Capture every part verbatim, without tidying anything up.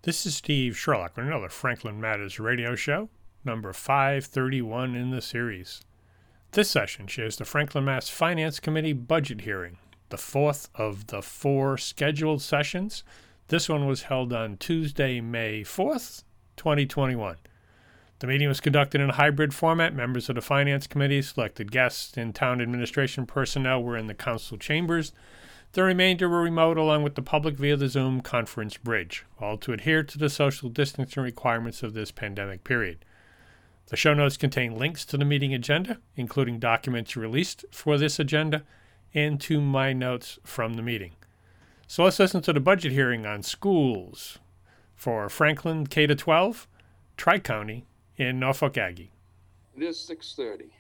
This is Steve Sherlock with another Franklin Matters radio show, number five thirty-one in the series. This session shares the Franklin Mass Finance Committee budget hearing, the fourth of the four scheduled sessions. This one was held on Tuesday, May fourth, twenty twenty-one. The meeting was conducted in a hybrid format. Members of the Finance Committee, selected guests, and town administration personnel were in the council chambers. The remainder were remote, along with the public via the Zoom conference bridge, all to adhere to the social distancing requirements of this pandemic period. The show notes contain links to the meeting agenda, including documents released for this agenda, and to my notes from the meeting. So let's listen to the budget hearing on schools for Franklin K to twelve, Tri-County, in Norfolk Aggie. It is six thirty.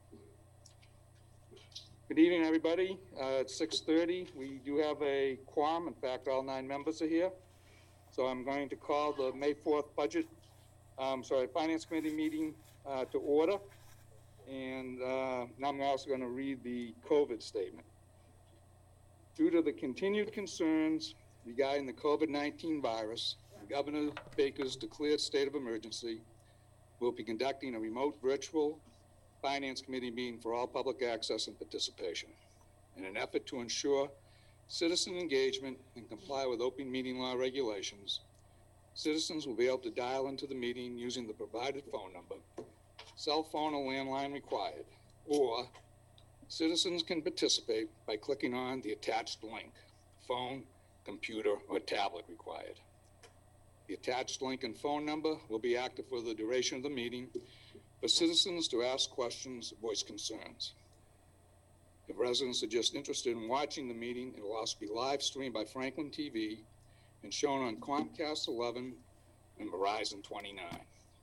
Good evening, everybody. Uh, it's six thirty. We do have a quorum. In fact, all nine members are here. So I'm going to call the May fourth budget, um, sorry, Finance Committee meeting uh, to order. And uh, now I'm also going to read the COVID statement. Due to the continued concerns regarding the COVID nineteen virus, Governor Baker's declared state of emergency, we'll be conducting a remote virtual Finance Committee meeting for all public access and participation. In an effort to ensure citizen engagement and comply with open meeting law regulations, citizens will be able to dial into the meeting using the provided phone number, cell phone or landline required, or citizens can participate by clicking on the attached link, phone, computer, or tablet required. The attached link and phone number will be active for the duration of the meeting for citizens to ask questions, voice concerns. If residents are just interested in watching the meeting, it will also be live streamed by Franklin T V and shown on Comcast eleven and Verizon twenty-nine.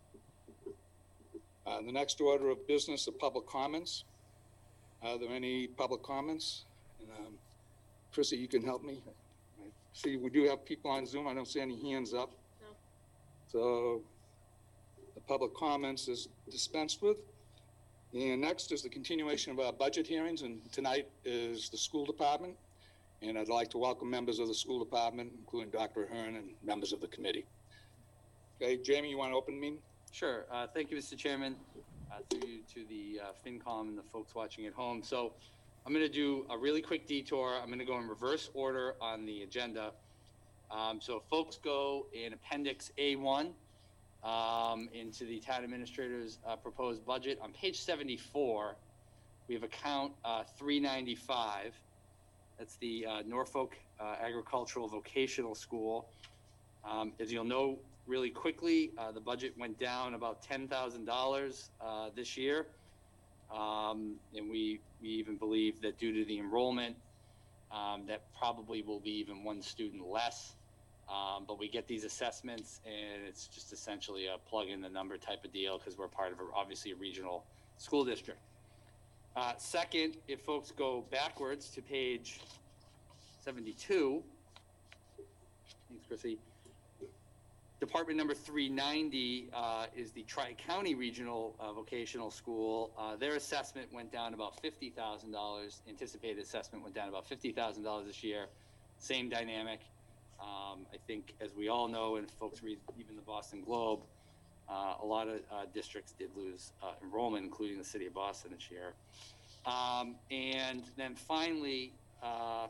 Uh, the next order of business are public comments. Are there any public comments? And, um, Chrissy, you can help me. I see we do have people on Zoom. I don't see any hands up. No. So the public comments is dispensed with. And next is the continuation of our budget hearings, and tonight is the school department. And I'd like to welcome members of the school department, including Doctor Ahern and members of the committee. Okay, Jamie, you want to open the meeting? Sure. Uh, thank you, Mister Chairman. Uh, through you to the uh, FinCom and the folks watching at home. So I'm going to do a really quick detour. I'm going to go in reverse order on the agenda. Um, so folks go in Appendix A one. Um, into the town administrator's uh, proposed budget. On page seventy-four, we have account uh, three ninety-five. That's the uh, Norfolk uh, Agricultural Vocational School. Um, as you'll know really quickly, uh, the budget went down about ten thousand dollars uh, this year. Um, and we, we even believe that due to the enrollment, um, that probably will be even one student less. Um, but we get these assessments, and it's just essentially a plug in the number type of deal because we're part of a, obviously a regional school district. Uh, second, if folks go backwards to page seventy-two, thanks, Chrissy. Department number three ninety uh, is the Tri-County Regional uh, Vocational School. Uh, their assessment went down about fifty thousand dollars. Anticipated assessment went down about fifty thousand dollars this year. Same dynamic. Um, I think, as we all know, and folks read even the Boston Globe, uh, a lot of uh, districts did lose uh, enrollment, including the city of Boston this year. Um, and then finally, uh,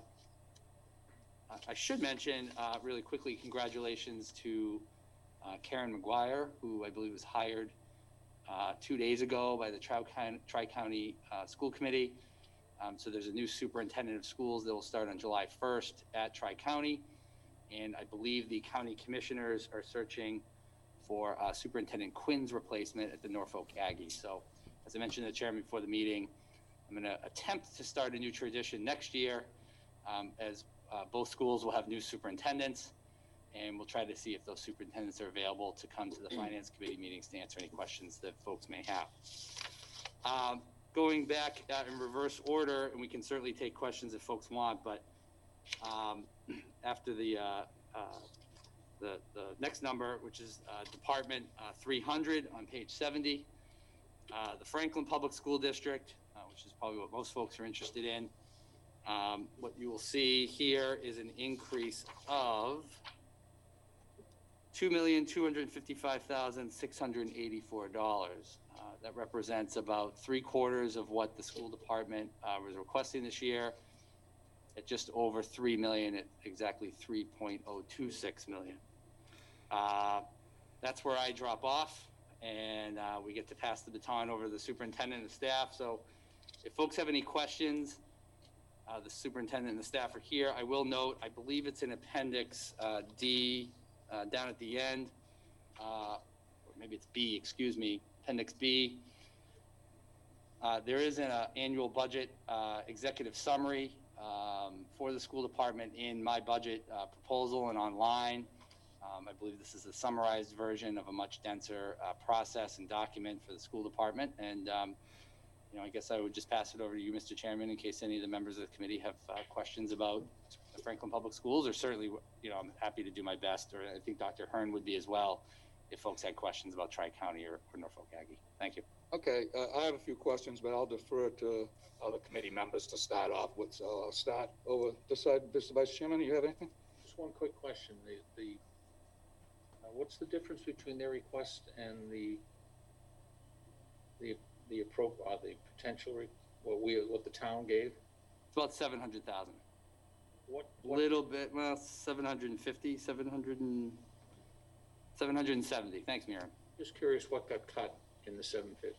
I should mention uh, really quickly, congratulations to uh, Karen McGuire, who I believe was hired uh, two days ago by the Tri-County uh, School Committee. Um, so there's a new superintendent of schools that will start on July first at Tri-County. And I believe the county commissioners are searching for uh, Superintendent Quinn's replacement at the Norfolk Aggie. So, as I mentioned to the chairman before the meeting, I'm going to attempt to start a new tradition next year, um, as uh, both schools will have new superintendents, and we'll try to see if those superintendents are available to come to the Finance Committee meetings to answer any questions that folks may have. Um, going back uh, in reverse order, and we can certainly take questions if folks want, but um, after the, uh, uh, the the next number, which is uh, Department uh, three hundred on page seventy, uh, the Franklin Public School District, uh, which is probably what most folks are interested in. Um, what you will see here is an increase of two million, two hundred fifty-five thousand, six hundred eighty-four dollars. Uh, that represents about three quarters of what the school department uh, was requesting this year, at just over three million, at exactly three point oh two six million. Uh, that's where I drop off, and uh, we get to pass the baton over to the superintendent and staff. So if folks have any questions, uh, the superintendent and the staff are here. I will note, I believe it's in Appendix uh, D uh, down at the end, uh, or maybe it's B, excuse me, Appendix B. Uh, there is an uh, annual budget uh, executive summary um, for the school department in my budget uh, proposal and online. Um, I believe this is a summarized version of a much denser uh, process and document for the school department. And, um, you know, I guess I would just pass it over to you, Mister Chairman, in case any of the members of the committee have uh, questions about the Franklin Public Schools, or certainly, you know, I'm happy to do my best, or I think Doctor Hearn would be as well, if folks had questions about Tri-County or, or Norfolk Aggie. Thank you. Okay, uh, I have a few questions, but I'll defer to other committee members to start off with. So I'll start over this side. Mister Vice Chairman, you have anything? Just one quick question. The, the, uh, what's the difference between their request and the, the, the appro, uh, the potential, re- what we, what the town gave? It's about seven hundred thousand. What, A what, little bit, well, seven hundred fifty, seven hundred and, seven hundred seventy. Thanks, Miriam. just curious what got cut in the seven fifty?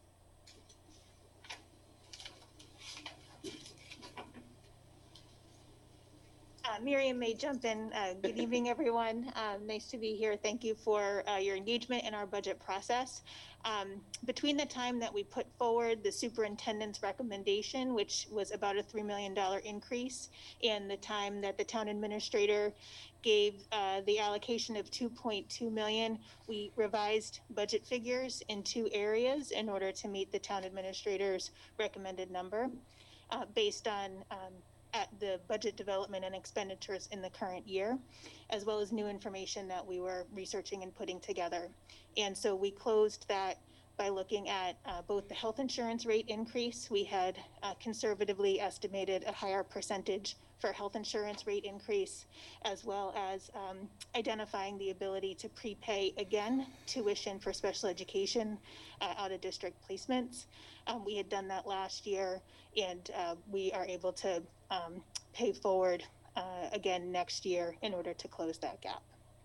Uh, Miriam may jump in. Uh, good evening, everyone. Um, nice to be here. Thank you for uh, your engagement in our budget process. Um, between the time that we put forward the superintendent's recommendation, which was about a three million dollars increase, and the time that the town administrator gave uh, the allocation of two point two million dollars, we revised budget figures in two areas in order to meet the town administrator's recommended number uh, based on um, at the budget development and expenditures in the current year, as well as new information that we were researching and putting together. And so we closed that by looking at uh, both the health insurance rate increase. We had uh, conservatively estimated a higher percentage for health insurance rate increase, as well as um, identifying the ability to prepay again tuition for special education uh, out of district placements. Um, we had done that last year, and uh, we are able to um, pay forward uh, again next year in order to close that gap.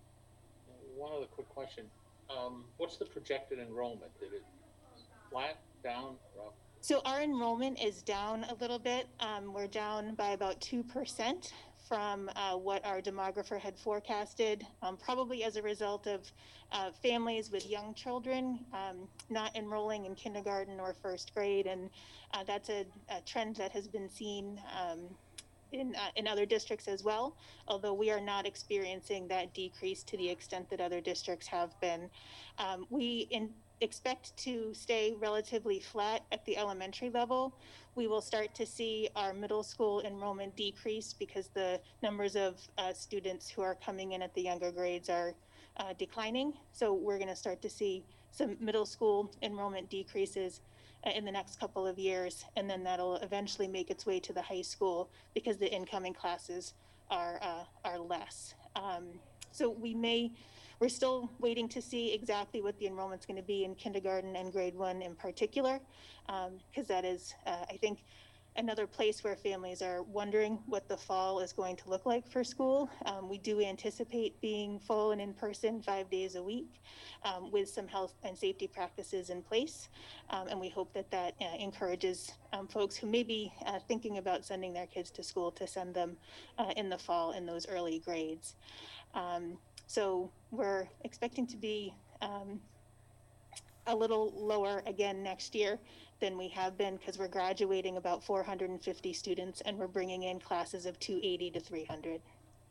One other quick question. Um, what's the projected enrollment? Did it flat, down, or up? So our enrollment is down a little bit. Um, we're down by about two percent from uh, what our demographer had forecasted, um, probably as a result of uh, families with young children um, not enrolling in kindergarten or first grade. And uh, that's a, a trend that has been seen um, in, uh, in other districts as well, although we are not experiencing that decrease to the extent that other districts have been. Um, we in, expect to stay relatively flat at the elementary level. We will start to see our middle school enrollment decrease because the numbers of uh, students who are coming in at the younger grades are uh, declining. So we're going to start to see some middle school enrollment decreases uh, in the next couple of years, and then that'll eventually make its way to the high school because the incoming classes are uh, are less. Um, so we may. We're still waiting to see exactly what the enrollment's going to be in kindergarten and grade one in particular, because um, that is, uh, I think, another place where families are wondering what the fall is going to look like for school. Um, we do anticipate being full and in person five days a week um, with some health and safety practices in place. Um, and we hope that that uh, encourages um, folks who may be uh, thinking about sending their kids to school to send them uh, in the fall in those early grades. Um, So we're expecting to be um, a little lower again next year than we have been because we're graduating about four hundred fifty students and we're bringing in classes of two eighty to three hundred.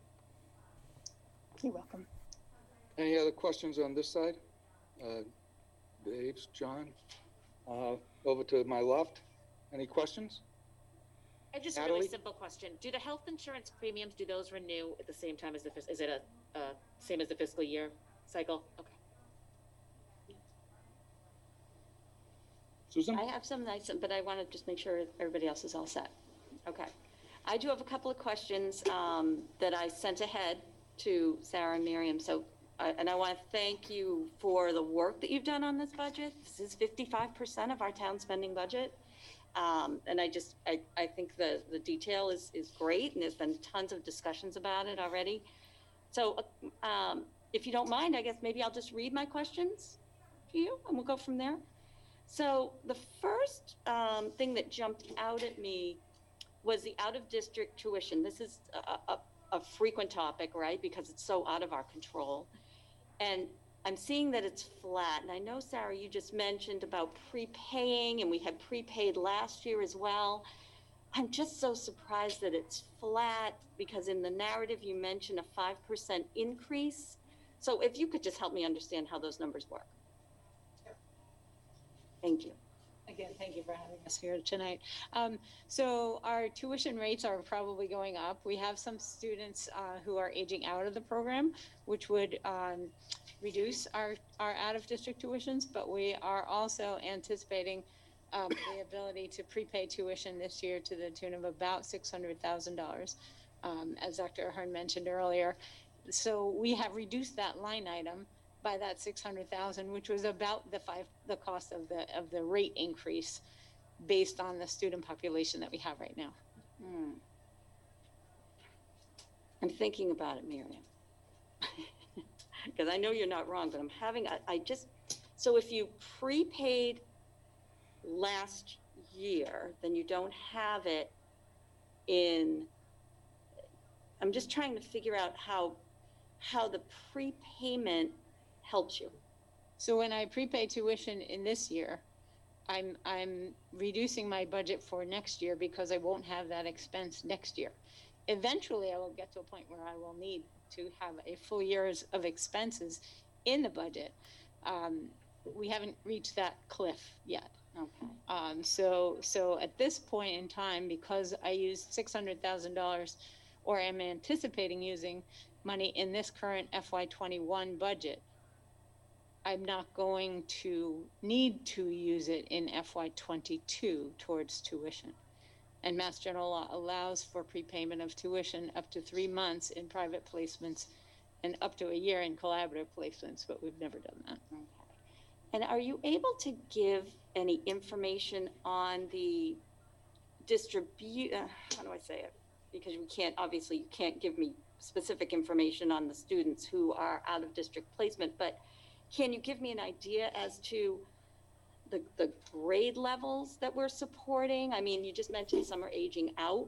You're welcome. Any other questions on this side? Uh, Dave, John, uh, over to my left. Any questions? I have just a Natalie? really simple question. Do the health insurance premiums, do those renew at the same time as the, fis- is it a, uh, same as the fiscal year cycle? Okay. Susan? I have some nice, but I want to just make sure everybody else is all set. Okay. I do have a couple of questions um, that I sent ahead to Sarah and Miriam. So I- and I want to thank you for the work that you've done on this budget. This is fifty-five percent of our town spending budget. Um, and I just, I, I think the, the detail is, is great, and there's been tons of discussions about it already. So, um, if you don't mind, I guess maybe I'll just read my questions to you, and we'll go from there. So the first, um, thing that jumped out at me was the out-of-district tuition. This is a, a, a frequent topic, right? Because it's so out of our control. And I'm seeing that it's flat. And I know, Sarah, you just mentioned about prepaying, and we had prepaid last year as well. I'm just so surprised that it's flat, because in the narrative you mentioned a five percent increase. So if you could just help me understand how those numbers work. Thank you. Again, thank you for having us here tonight. Um, so our tuition rates are probably going up. We have some students uh, who are aging out of the program, which would um, reduce our, our out-of-district tuitions, but we are also anticipating um, the ability to prepay tuition this year to the tune of about six hundred thousand dollars, um, as Doctor Ahern mentioned earlier. So we have reduced that line item by that six hundred thousand, which was about the five, the cost of the, of the rate increase based on the student population that we have right now. Hmm. I'm thinking about it, Miriam. Because I know you're not wrong, but I'm having, I, I just, so if you prepaid last year, then you don't have it in, I'm just trying to figure out how, how the prepayment helps you. So when I prepay tuition in this year, I'm, I'm reducing my budget for next year because I won't have that expense next year. Eventually, I will get to a point where I will need to have a full year's of expenses in the budget. Um, we haven't reached that cliff yet. Okay. Um, so, so at this point in time, because I used six hundred thousand dollars, or am anticipating using money in this current F Y twenty-one budget, I'm not going to need to use it in F Y twenty-two towards tuition. And Mass General Law allows for prepayment of tuition up to three months in private placements and up to a year in collaborative placements, but we've never done that. Okay. And are you able to give any information on the distribute, uh, how do I say it? Because we can't, obviously, you can't give me specific information on the students who are out of district placement, but can you give me an idea as to the, the grade levels that we're supporting? I mean, you just mentioned some are aging out.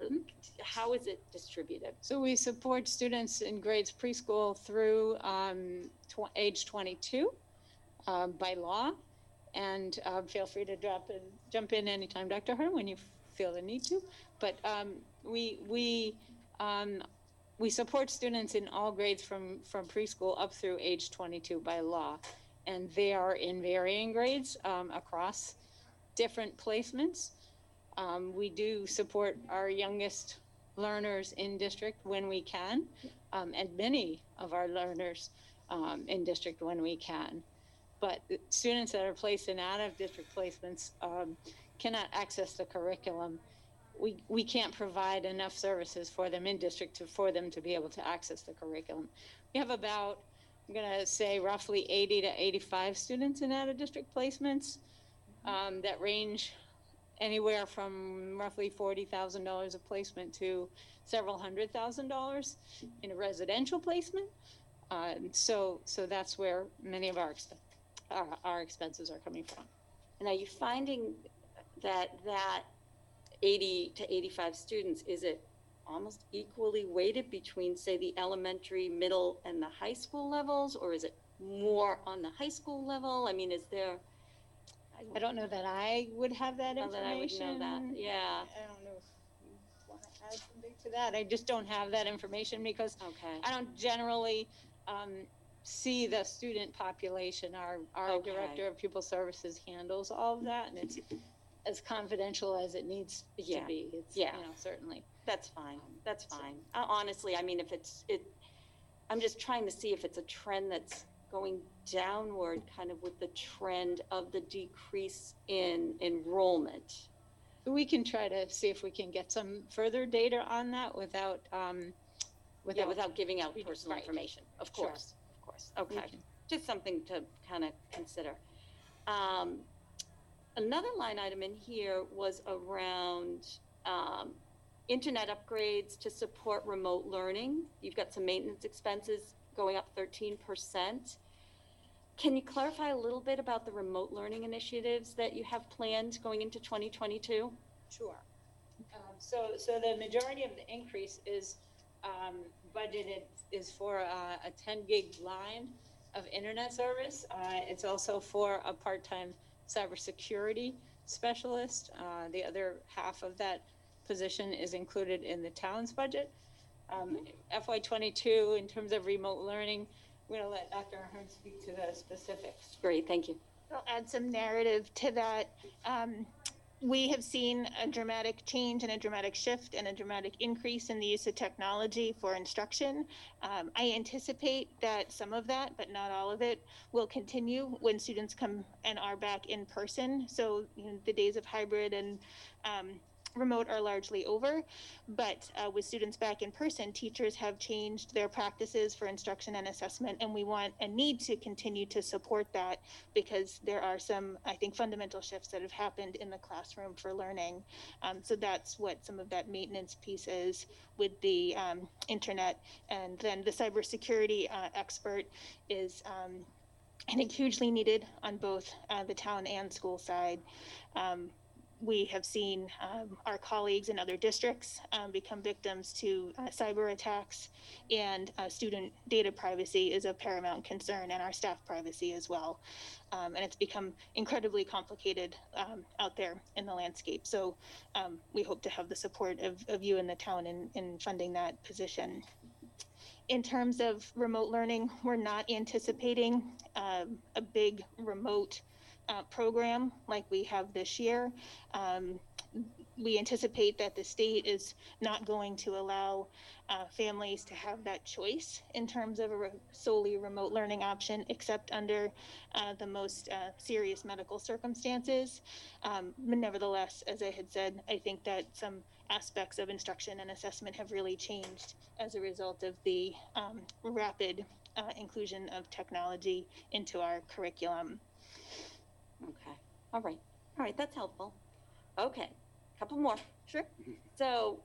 How is it distributed? So we support students in grades preschool through um, tw- age twenty-two um, by law. And um, feel free to drop in, jump in anytime, Doctor Ahern, when you feel the need to. But um, we, we, um, we support students in all grades from, from preschool up through age twenty-two by law. And they are in varying grades um, across different placements. Um, we do support our youngest learners in district when we can, um, and many of our learners um, in district when we can. But students that are placed in out-of-district placements um, cannot access the curriculum. We, we can't provide enough services for them in district to, for them to be able to access the curriculum. We have about, I'm going to say roughly eighty to eighty-five students in out-of-district placements um, that range anywhere from roughly forty thousand dollars a placement to several hundred thousand dollars in a residential placement. Uh, so, so that's where many of our, exp- our, our expenses are coming from. And are you finding that that eighty to eighty-five students, is it almost equally weighted between, say, the elementary, middle, and the high school levels, or is it more on the high school level? I mean, is there? I don't know that I would have that Not that I would information. know that, yeah. I don't know if you want to add something to that. I just don't have that information because Okay. I don't generally um, see the student population. Our, our Okay. Director of Pupil Services handles all of that, and it's as confidential as it needs Yeah. to be. It's, Yeah. you know, certainly. That's fine, that's fine. Uh, Honestly, I mean, if it's, it, I'm just trying to see if it's a trend that's going downward, kind of with the trend of the decrease in enrollment. We can try to see if we can get some further data on that without, um, Yeah, without, without giving out we- personal right. information, of Sure. course, of course. course. Okay, We can- just something to kind of consider. Um, Another line item in here was around um, internet upgrades to support remote learning. You've got some maintenance expenses going up thirteen percent. Can you clarify a little bit about the remote learning initiatives that you have planned going into twenty twenty-two? Sure. Um, So, so the majority of the increase is um, budgeted, is for uh, a ten gig line of internet service. Uh, It's also for a part-time cybersecurity specialist. Uh, The other half of that position is included in the town's budget. Um, F Y twenty-two, in terms of remote learning, we're gonna let Doctor Ahern speak to the specifics. Great, thank you. I'll add some narrative to that. Um, we have seen a dramatic change and a dramatic shift and a dramatic increase in the use of technology for instruction. Um, I anticipate that some of that, but not all of it, will continue when students come and are back in person. So, you know, the days of hybrid and um, remote are largely over, but uh, with students back in person, teachers have changed their practices for instruction and assessment, and we want and need to continue to support that because there are some, I think, fundamental shifts that have happened in the classroom for learning. Um, so that's what some of that maintenance piece is with the um, internet. And then the cybersecurity uh, expert is, um, I think, hugely needed on both uh, the town and school side. Um, We have seen um, our colleagues in other districts um, become victims to uh, cyber attacks, and uh, student data privacy is of paramount concern, and our staff privacy as well. Um, and it's become incredibly complicated um, out there in the landscape. So um, we hope to have the support of, of you and the town in, in funding that position. In terms of remote learning, we're not anticipating um, a big remote Uh, program like we have this year. Um, we anticipate that the state is not going to allow uh, families to have that choice in terms of a re- solely remote learning option, except under uh, the most uh, serious medical circumstances. Um, but nevertheless, as I had said, I think that some aspects of instruction and assessment have really changed as a result of the um, rapid uh, inclusion of technology into our curriculum. Okay, all right, all right, that's helpful. Okay, couple more. Sure. So,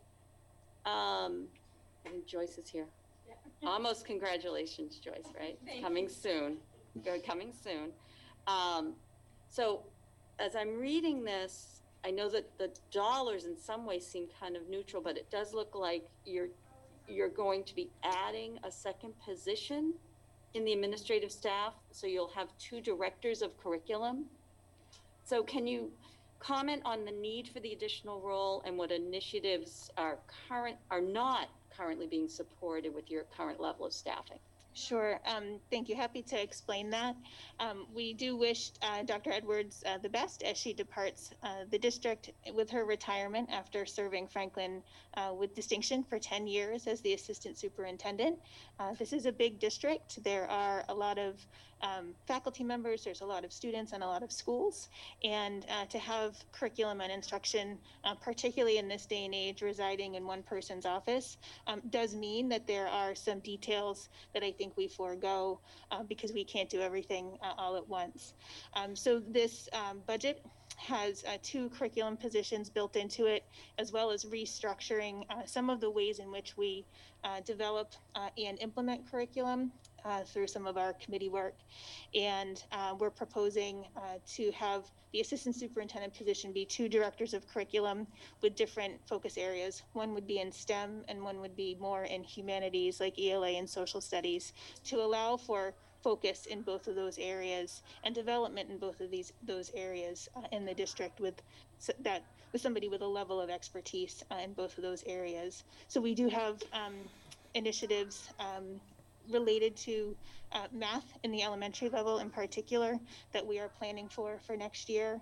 um, I think Joyce is here. Almost congratulations, Joyce, right? It's coming soon, Good, coming soon. Um, so, as I'm reading this, I know that the dollars in some ways seem kind of neutral, but it does look like you're, you're going to be adding a second position in the administrative staff, so you'll have two directors of curriculum. So can you comment on the need for the additional role and what initiatives are current, are not currently being supported with your current level of staffing? Sure. Um, thank you. Happy to explain that. Um, we do wish uh, Doctor Edwards uh, the best as she departs uh, the district with her retirement after serving Franklin uh, with distinction for ten years as the assistant superintendent. Uh, this is a big district. There are a lot of um, faculty members, there's a lot of students and a lot of schools. And uh, to have curriculum and instruction, uh, particularly in this day and age, residing in one person's office, um, does mean that there are some details that I think we forego uh, because we can't do everything uh, all at once. Um, so this um, budget has uh, two curriculum positions built into it, as well as restructuring uh, some of the ways in which we uh, develop uh, and implement curriculum uh, through some of our committee work. And uh, we're proposing uh, to have the assistant superintendent position be two directors of curriculum with different focus areas. One would be in STEM and one would be more in humanities like E L A and social studies, to allow for focus in both of those areas and development in both of these those areas uh, in the district with so that with somebody with a level of expertise uh, in both of those areas. So we do have um, initiatives um, related to uh, math in the elementary level in particular that we are planning for for next year.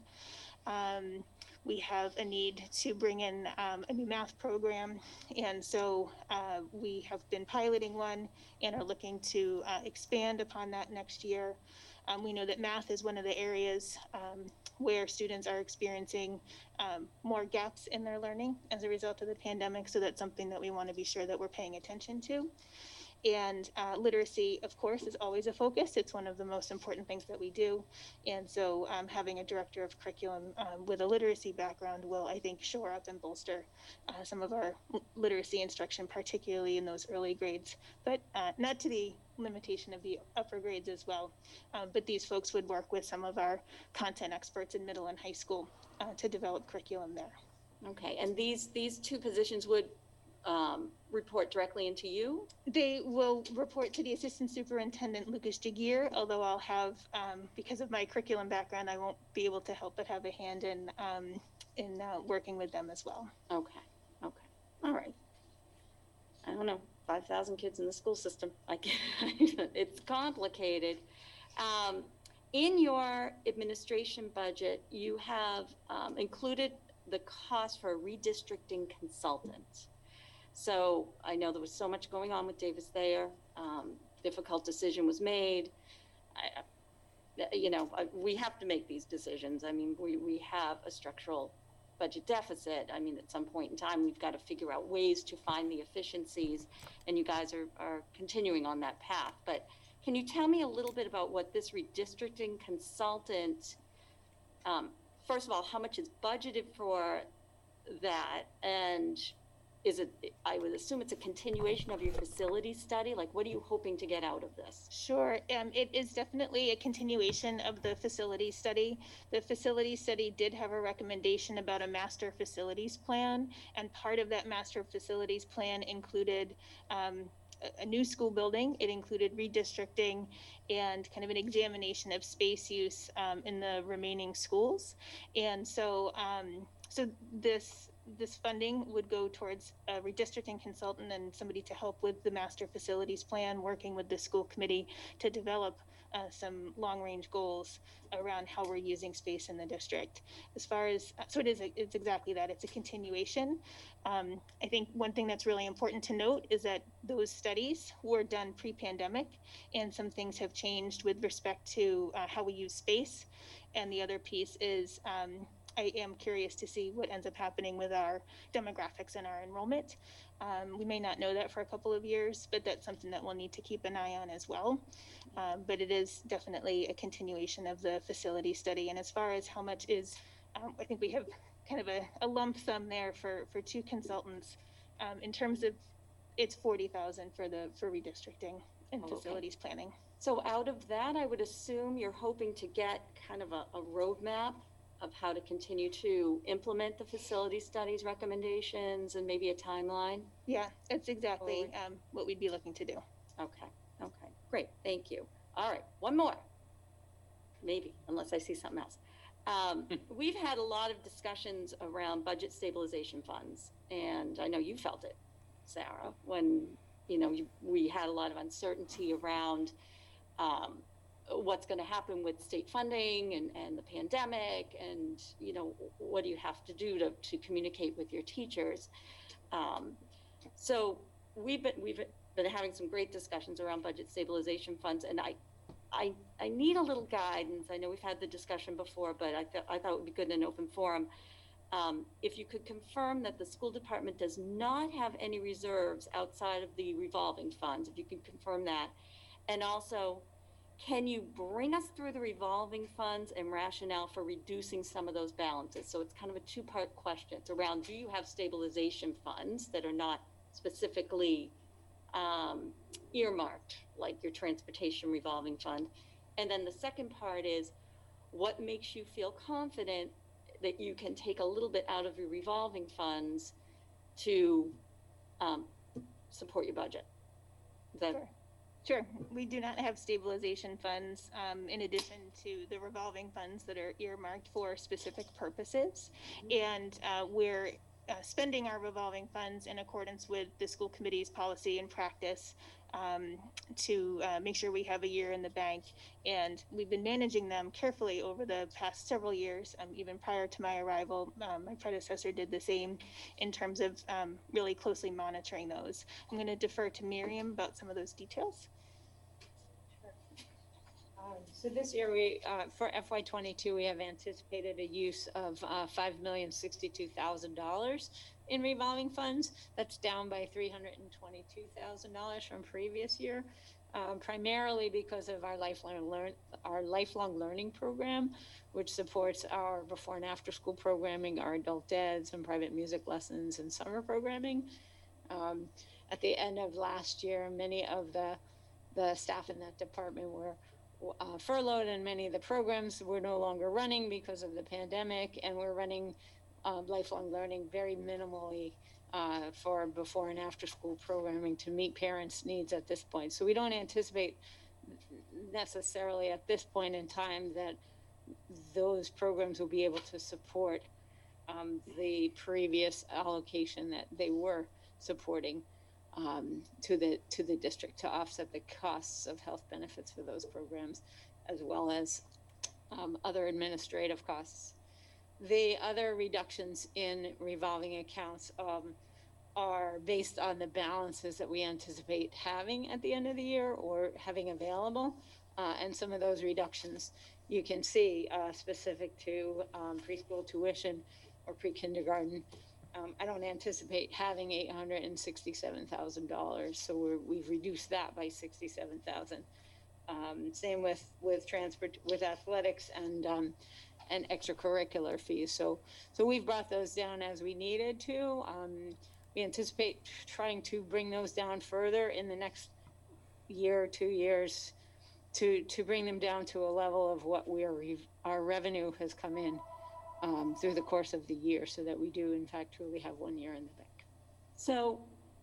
Um, we have a need to bring in um, a new math program, and so uh, we have been piloting one and are looking to uh, expand upon that next year. Um, we know that math is one of the areas um, where students are experiencing um, more gaps in their learning as a result of the pandemic, so that's something that we want to be sure that we're paying attention to. And uh, literacy, of course, is always a focus. It's one of the most important things that we do. And so um, having a director of curriculum um, with a literacy background will, I think, shore up and bolster uh, some of our literacy instruction, particularly in those early grades, but uh, not to the limitation of the upper grades as well. Um, but these folks would work with some of our content experts in middle and high school uh, to develop curriculum there. Okay, and these, these two positions would um, report directly into you? They will report to the assistant superintendent, Lucas Jagier, although I'll have, um, because of my curriculum background, I won't be able to help but have a hand in, um, in uh, working with them as well. Okay, okay, all right. I don't know, five thousand kids in the school system. I can't, it's complicated. Um, in your administration budget, you have um, included the cost for a redistricting consultant. So I know there was so much going on with Davis Thayer. Um, difficult decision was made. I, you know, we have to make these decisions. I mean, we, we have a structural budget deficit. I mean, at some point in time, we've got to figure out ways to find the efficiencies, and you guys are, are continuing on that path. But can you tell me a little bit about what this redistricting consultant, um, first of all, how much is budgeted for that? And is it, I would assume it's a continuation of your facility study? Like, what are you hoping to get out of this? Sure. Um, it is definitely a continuation of the facility study. The facility study did have a recommendation about a master facilities plan, and part of that master facilities plan included um, a, a new school building. It included redistricting and kind of an examination of space use um, in the remaining schools. And so, um, so this this funding would go towards a redistricting consultant and somebody to help with the master facilities plan, working with the school committee to develop uh, some long-range goals around how we're using space in the district. As far as, so it is, a, it's exactly that, it's a continuation. Um, I think one thing that's really important to note is that those studies were done pre-pandemic, and some things have changed with respect to uh, how we use space. And the other piece is, um, I am curious to see what ends up happening with our demographics and our enrollment. Um, we may not know that for a couple of years, but that's something that we'll need to keep an eye on as well. Um, but it is definitely a continuation of the facility study. And as far as how much is, um, I think we have kind of a, a lump sum there for, for two consultants. Um, in terms of, it's forty thousand for the for redistricting and Oh, okay. facilities planning. So out of that, I would assume you're hoping to get kind of a, a roadmap of how to continue to implement the facility studies recommendations and maybe a timeline? Yeah, that's exactly Forward. um, what we'd be looking to do. Okay, okay, great, thank you. All right, one more. Maybe, unless I see something else. Um, we've had a lot of discussions around budget stabilization funds, and I know you felt it, Sarah, when, you know, you, we had a lot of uncertainty around um, what's going to happen with state funding and, and the pandemic, and, you know, what do you have to do to, to communicate with your teachers. Um, so we've been, we've been having some great discussions around budget stabilization funds, and I, I, I need a little guidance. I know we've had the discussion before, but I, th- I thought it would be good in an open forum. Um, if you could confirm that the school department does not have any reserves outside of the revolving funds, if you could confirm that. And also, can you bring us through the revolving funds and rationale for reducing some of those balances? So it's kind of a two-part question. It's around, do you have stabilization funds that are not specifically um, earmarked, like your transportation revolving fund? And then the second part is, what makes you feel confident that you can take a little bit out of your revolving funds to um, support your budget? Is that Sure. Sure. We do not have stabilization funds um, in addition to the revolving funds that are earmarked for specific purposes. And uh, we're uh, spending our revolving funds in accordance with the school committee's policy and practice um, to uh, make sure we have a year in the bank. And we've been managing them carefully over the past several years. Um, even prior to my arrival, um, my predecessor did the same in terms of um, really closely monitoring those. I'm going to defer to Miriam about some of those details. Um, So this year, we, uh, for F Y twenty-two, we have anticipated a use of uh, five million sixty-two thousand dollars in revolving funds. That's down by three hundred twenty-two thousand dollars from previous year, um, primarily because of our lifelong learn our lifelong learning program, which supports our before and after school programming, our adult eds and private music lessons and summer programming. Um, at the end of last year, many of the the staff in that department were uh, furloughed, and many of the programs were no longer running because of the pandemic, and we're running uh, lifelong learning very minimally uh, for before and after school programming to meet parents' needs at this point. So we don't anticipate necessarily at this point in time that those programs will be able to support um, the previous allocation that they were supporting um, to the to the district to offset the costs of health benefits for those programs, as well as um, other administrative costs. The other reductions in revolving accounts um, are based on the balances that we anticipate having at the end of the year or having available. Uh, and some of those reductions you can see uh, specific to um, preschool tuition or pre-kindergarten. Um, I don't anticipate having eight hundred sixty-seven thousand dollars, so we're, we've reduced that by sixty-seven thousand dollars. Um, same with, with transport, with athletics and um, and extracurricular fees. So so we've brought those down as we needed to. Um, we anticipate trying to bring those down further in the next year or two years to to bring them down to a level of what we are our revenue has come in um, through the course of the year, so that we do in fact truly have one year in the bank. So,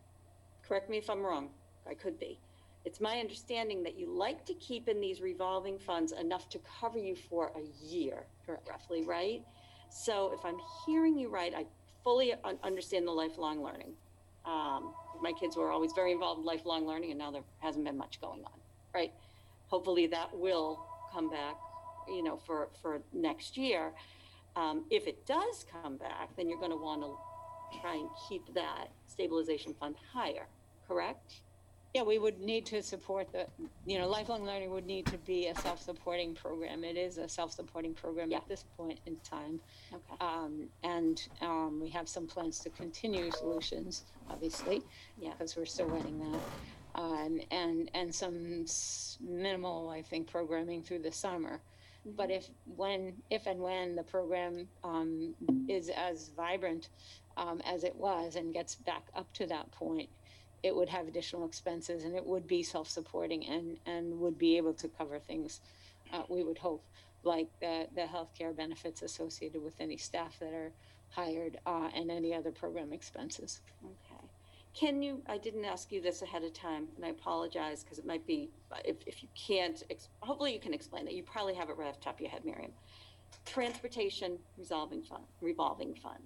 correct me if I'm wrong, I could be. It's my understanding that you like to keep in these revolving funds enough to cover you for a year, Correct. roughly, right? So if I'm hearing you right, I fully un- understand the lifelong learning. Um, my kids were always very involved in lifelong learning, and now there hasn't been much going on, right? Hopefully that will come back, you know, for, for next year. Um, if it does come back, then you're going to want to try and keep that stabilization fund higher, correct? Yeah, we would need to support the, you know, lifelong learning would need to be a self-supporting program. It is a self-supporting program Yeah. at this point in time. Okay. Um, and um, we have some plans to continue solutions, obviously, Yeah. because we're still running that. Um, and and some s- minimal, I think, programming through the summer. But if when if and when the program um, is as vibrant um, as it was and gets back up to that point, it would have additional expenses, and it would be self-supporting and and would be able to cover things. Uh, we would hope, like the the healthcare benefits associated with any staff that are hired uh, and any other program expenses. Okay. Can you, I didn't ask you this ahead of time, and I apologize because it might be, if, if you can't, ex- hopefully you can explain it. You probably have it right off the top of your head, Miriam. Transportation resolving fund, revolving fund.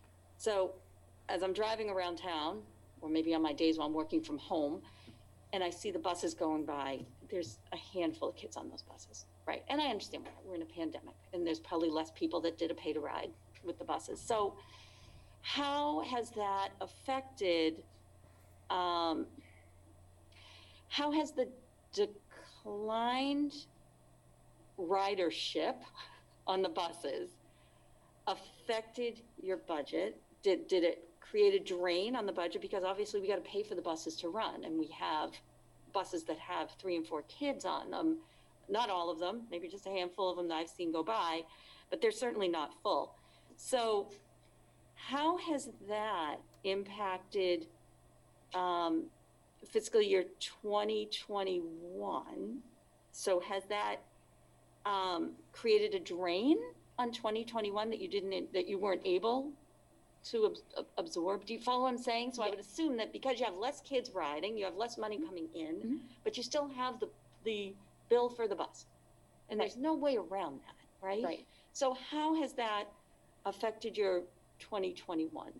So as I'm driving around town, or maybe on my days while I'm working from home, and I see the buses going by, there's a handful of kids on those buses, right? And I understand we're in a pandemic, and there's probably less people that did a pay to ride with the buses. So how has that affected, um, how has the declined ridership on the buses affected your budget? Did, did it create a drain on the budget? Because obviously we got to pay for the buses to run, and we have buses that have three and four kids on them. Not all of them, maybe just a handful of them that I've seen go by, but they're certainly not full. So how has that impacted um, fiscal year twenty twenty-one? So has that um, created a drain on twenty twenty-one that you didn't, that you weren't able to ab- absorb? Do you follow what I'm saying? So I would assume that because you have less kids riding, you have less money coming in, Mhm. but you still have the, the bill for the bus. And there's no way around that, right? Right. So how has that affected your twenty twenty-one?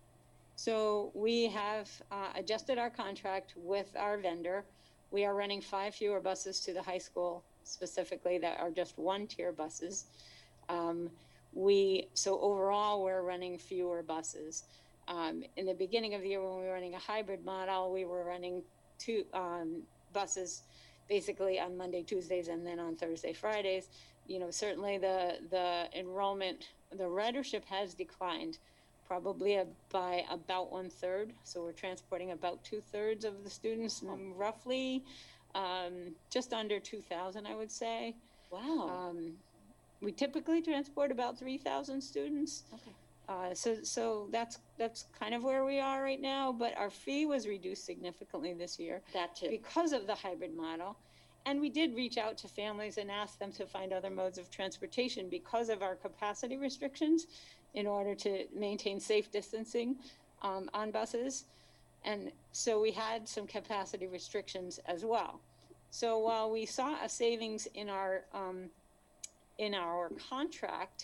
So we have uh, adjusted our contract with our vendor. We are running five fewer buses to the high school specifically that are just one-tier buses. Um, we so overall we're running fewer buses. Um, in the beginning of the year when we were running a hybrid model, we were running two um, buses basically on Monday, Tuesdays, and then on Thursday, Fridays. You know, certainly the the enrollment, the ridership has declined probably a- by about one-third. So we're transporting about two-thirds of the students, and roughly um, just under two thousand, I would say. Wow. Um, We typically transport about three thousand students. Okay. Uh, So, so that's, that's kind of where we are right now, but our fee was reduced significantly this year That too. because of the hybrid model. And we did reach out to families and ask them to find other modes of transportation because of our capacity restrictions in order to maintain safe distancing um, on buses. And so we had some capacity restrictions as well. So while we saw a savings in our, um, in our contract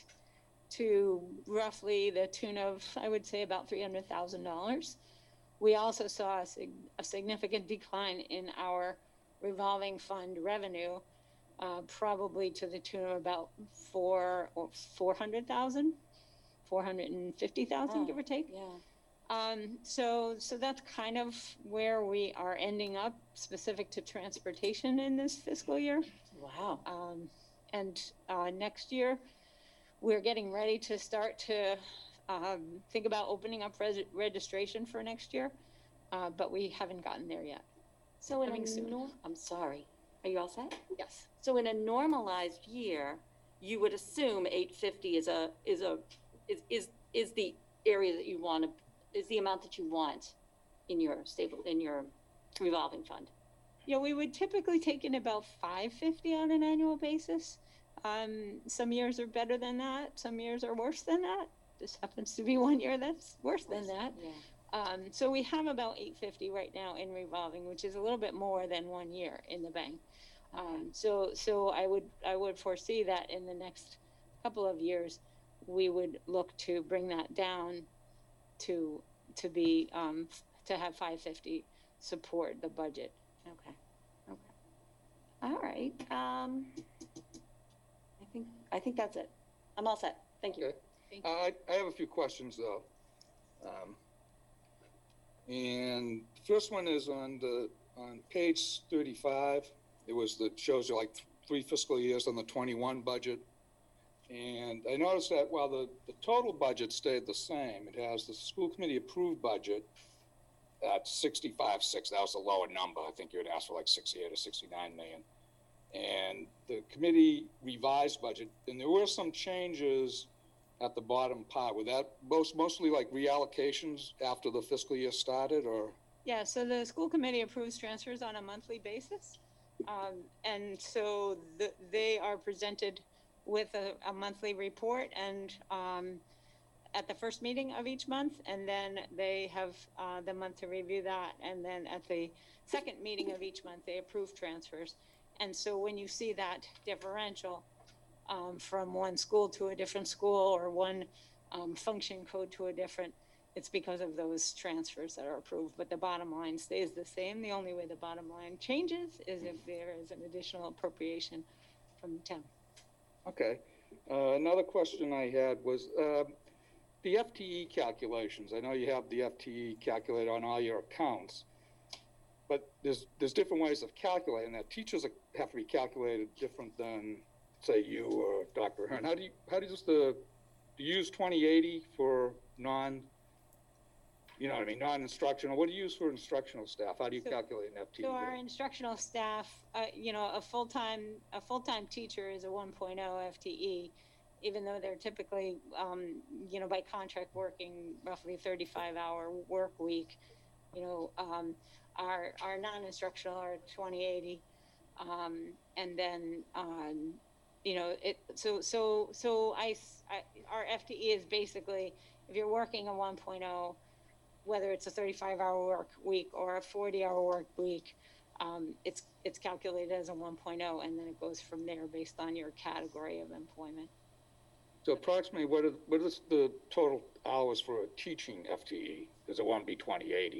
to roughly the tune of, I would say, about three hundred thousand dollars, we also saw a, sig- a significant decline in our revolving fund revenue, uh, probably to the tune of about four or four hundred thousand, four hundred and fifty thousand, give or take. Yeah. Um, so, so that's kind of where we are ending up, specific to transportation in this fiscal year. Wow. Um, and uh, next year, we're getting ready to start to um, think about opening up res- registration for next year, uh, but we haven't gotten there yet. So in Coming a soon. nor- I'm sorry. Are you all set? Yes. So in a normalized year, you would assume eight fifty is a is a is is is the area that you want to is the amount that you want in your stable in your revolving fund. Yeah, we would typically take in about five fifty on an annual basis. Um, some years are better than that. Some years are worse than that. This happens to be one year that's worse than that. Yeah. Um, so we have about eight fifty right now in revolving, which is a little bit more than one year in the bank. Um, so, so I would, I would foresee that in the next couple of years, we would look to bring that down to, to be, um, to have five fifty support the budget. Okay. Okay. All right. Um, I think I think that's it. I'm all set. Thank you. Okay. Thank you. Uh, I, I have a few questions though. Um, and the first one is on the, on page thirty-five. It was that shows you like th- three fiscal years on the twenty-one budget. And I noticed that while the, the total budget stayed the same, it has the school committee approved budget at sixty-five, six, that was a lower number. I think you had asked for like sixty-eight or sixty-nine million. And the committee revised budget, and there were some changes at the bottom part. Were that most, mostly like reallocations after the fiscal year started, or? Yeah, so the school committee approves transfers on a monthly basis. Um, and so the, they are presented with a, a monthly report and, um, at the first meeting of each month, and then they have, uh, the month to review that. And then at the second meeting of each month, they approve transfers. And so when you see that differential, um, from one school to a different school, or one, um, function code to a different, it's because of those transfers that are approved, but the bottom line stays the same. The only way the bottom line changes is if there is an additional appropriation from the town. Okay. Uh, another question I had was, uh, the F T E calculations. I know you have the F T E calculated on all your accounts, but there's, there's different ways of calculating that. Teachers are- have to be calculated different than, say, you or Doctor Hearn. How do you, how does the, do you use twenty eighty for non, you know what I mean, non-instructional? What do you use for instructional staff? How do you So- calculate an F T E? So our there? instructional staff, uh, you know, a full-time, a full-time teacher is a one oh F T E, even though they're typically, um, you know, by contract working roughly thirty-five hour work week. You know, um, our, our non-instructional are twenty eighty. Um, and then, um, you know, it, so, so, so I, s- I- our F T E is basically, if you're working a one oh, whether it's a thirty-five hour work week or a forty hour work week, um, it's, it's calculated as a one oh, and then it goes from there based on your category of employment. So approximately, what is, what is the total hours for a teaching F T E? Because it won't be twenty eighty.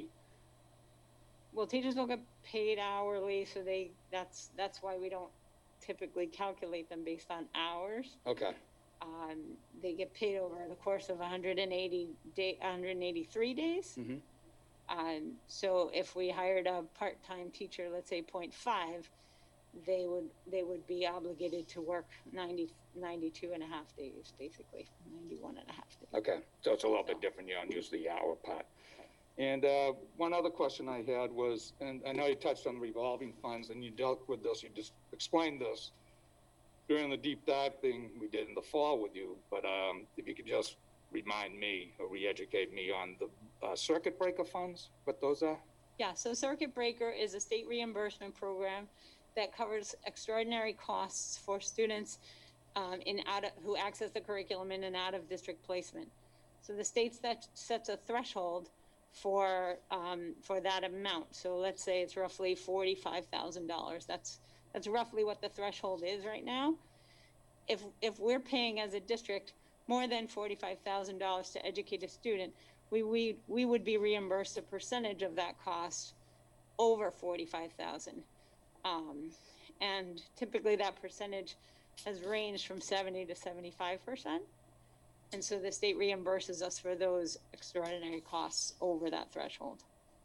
Well, teachers don't get paid hourly, so they, that's, that's why we don't typically calculate them based on hours. Okay. Um, they get paid over the course of one hundred eighty day, one hundred eighty-three days. Mhm. Um, so if we hired a part-time teacher, let's say point five, they would, they would be obligated to work ninety, ninety-two and a half days, basically, ninety-one and a half days. Okay, so it's a little bit different, yeah, on just the hour part. And uh, one other question I had was, and I know you touched on revolving funds, and you dealt with this, you just explained this during the deep dive thing we did in the fall with you, but um, if you could just remind me or re-educate me on the uh, circuit breaker funds, what those are? Yeah, so Circuit Breaker is a state reimbursement program that covers extraordinary costs for students um, in out of, who access the curriculum in and out of district placement. So the state that sets a threshold for um, for that amount. So let's say it's roughly forty-five thousand dollars. That's that's roughly what the threshold is right now. If if we're paying as a district more than forty-five thousand dollars to educate a student, we, we we would be reimbursed a percentage of that cost over forty-five thousand. Um, and typically that percentage has ranged from seventy to seventy-five percent. And so the state reimburses us for those extraordinary costs over that threshold.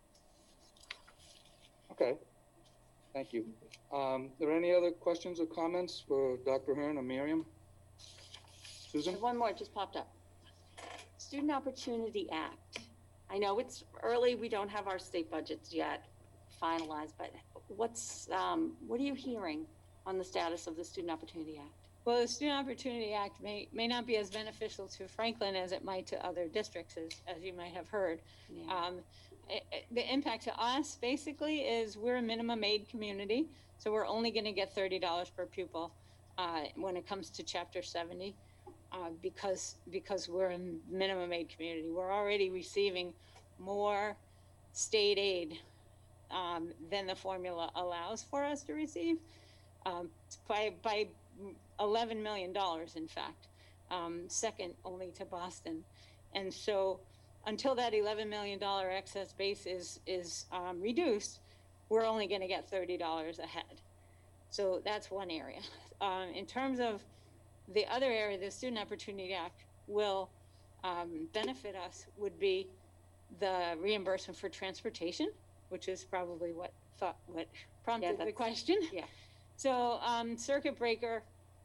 Okay, thank you. Um, are there any other questions or comments for Doctor Hearn or Miriam? Susan? One more just popped up. Student Opportunity Act. I know it's early, we don't have our state budgets yet finalized, but what's, um, what are you hearing on the status of the Student Opportunity Act? Well, the Student Opportunity Act may, may not be as beneficial to Franklin as it might to other districts, as, as you might have heard. Yeah. Um, it, it, the impact to us basically is we're a minimum aid community, so we're only going to get thirty dollars per pupil uh, when it comes to Chapter seventy, uh, because because we're a minimum aid community. We're already receiving more state aid um, than the formula allows for us to receive um, by by eleven million dollars, in fact, um, second only to Boston. And so until that eleven million dollars excess base is, is um, reduced, we're only going to get thirty dollars ahead. So that's one area. Um, in terms of the other area, the Student Opportunity Act will um, benefit us would be the reimbursement for transportation, which is probably what thought, what prompted Yeah, the question. yeah. So um, Circuit Breaker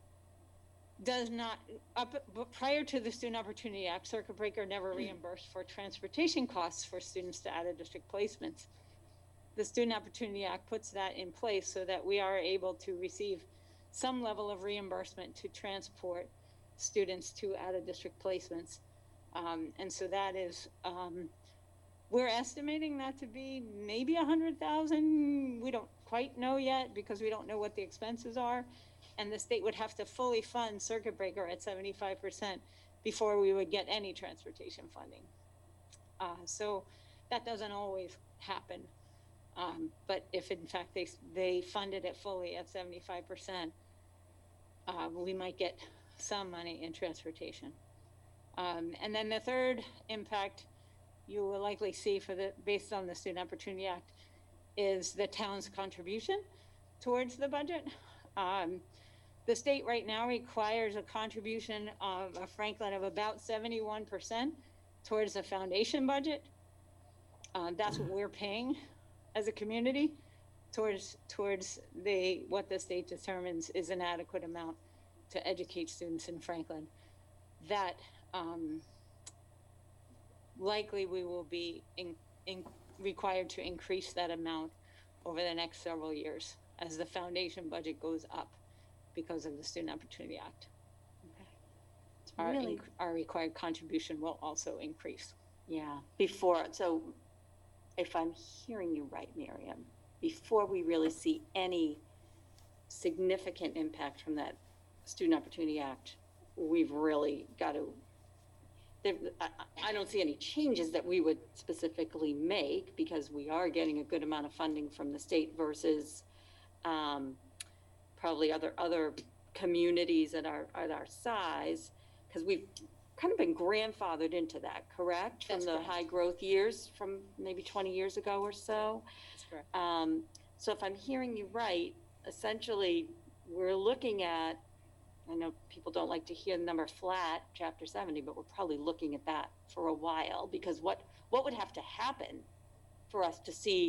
does not, up, but prior to the Student Opportunity Act, Circuit Breaker never reimbursed for transportation costs for students to out-of-district placements. The Student Opportunity Act puts that in place so that we are able to receive some level of reimbursement to transport students to out-of-district placements. Um, and so that is, um, we're estimating that to be maybe a hundred thousand. We don't quite know yet because we don't know what the expenses are. And the state would have to fully fund Circuit Breaker at seventy-five percent before we would get any transportation funding. Uh, so that doesn't always happen. Um, but if in fact they, they funded it fully at seventy-five percent, uh, we might get some money in transportation. Um, and then the third impact you will likely see for the, based on the Student Opportunity Act, is the town's contribution towards the budget. Um, the state right now requires a contribution of a Franklin of about seventy-one percent towards the foundation budget. Uh, that's what we're paying as a community towards towards the what the state determines is an adequate amount to educate students in Franklin. That um, likely we will be in, in required to increase that amount over the next several years as the foundation budget goes up because of the Student Opportunity Act. Our, Really? inc- our required contribution will also increase. Yeah, before, so if I'm hearing you right, Miriam, before we really see any significant impact from that Student Opportunity Act, we've really got to, there, I, I don't see any changes that we would specifically make because we are getting a good amount of funding from the state versus um, probably other other communities at our at our size, because we've kind of been grandfathered into that, correct? From That's the correct. high growth years from maybe twenty years ago or so. That's correct. Um, so if I'm hearing you right, essentially, we're looking at, I know people don't like to hear the number flat, Chapter seventy, but we're probably looking at that for a while, because what, what would have to happen for us to see